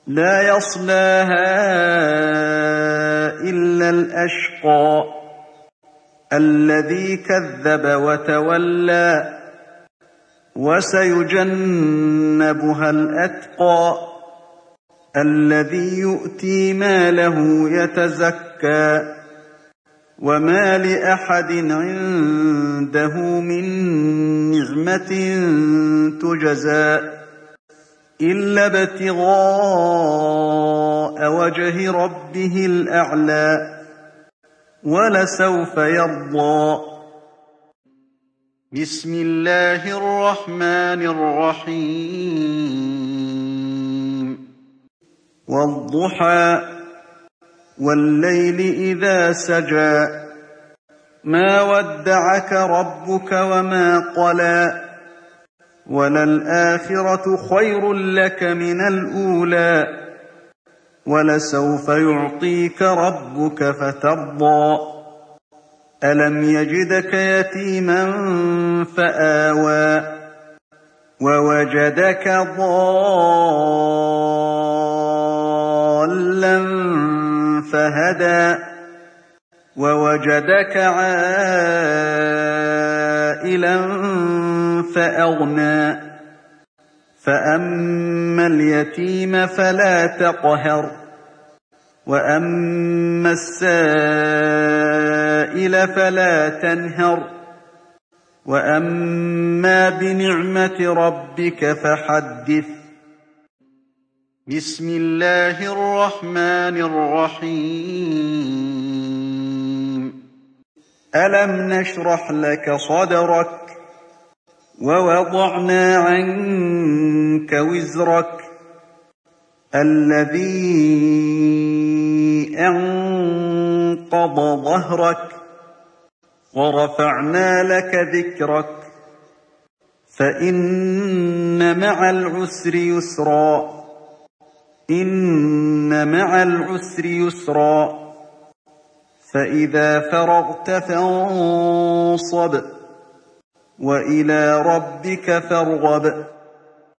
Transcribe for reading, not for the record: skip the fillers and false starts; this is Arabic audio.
لا يصلاها إلا الأشقى الذي كذب وتولى وسيجنبها الأتقى الذي يؤتي ماله يتزكى وما لأحد عنده من نعمة تجزى إلا ابتغاء وجه ربه الأعلى ولسوف يرضى. بسم الله الرحمن الرحيم والضحى والليل إذا سجى ما ودعك ربك وما قلى وللآخرة خير لك من الأولى ولسوف يعطيك ربك فترضى ألم يجدك يتيما فآوى ووجدك ضالا فهدى ووجدك عائلا فأغنى فأما اليتيم فلا تقهر وأما السائل فلا تنهر وأما بنعمة ربك فحدث. بسم الله الرحمن الرحيم ألم نشرح لك صدرك ووضعنا عنك وزرك الذي أنقض ظهرك ورفعنا لك ذكرك فإن مع العسر يسرا إن مع العسر يسرا فإذا فرغت فانصب وإلى ربك فارغب.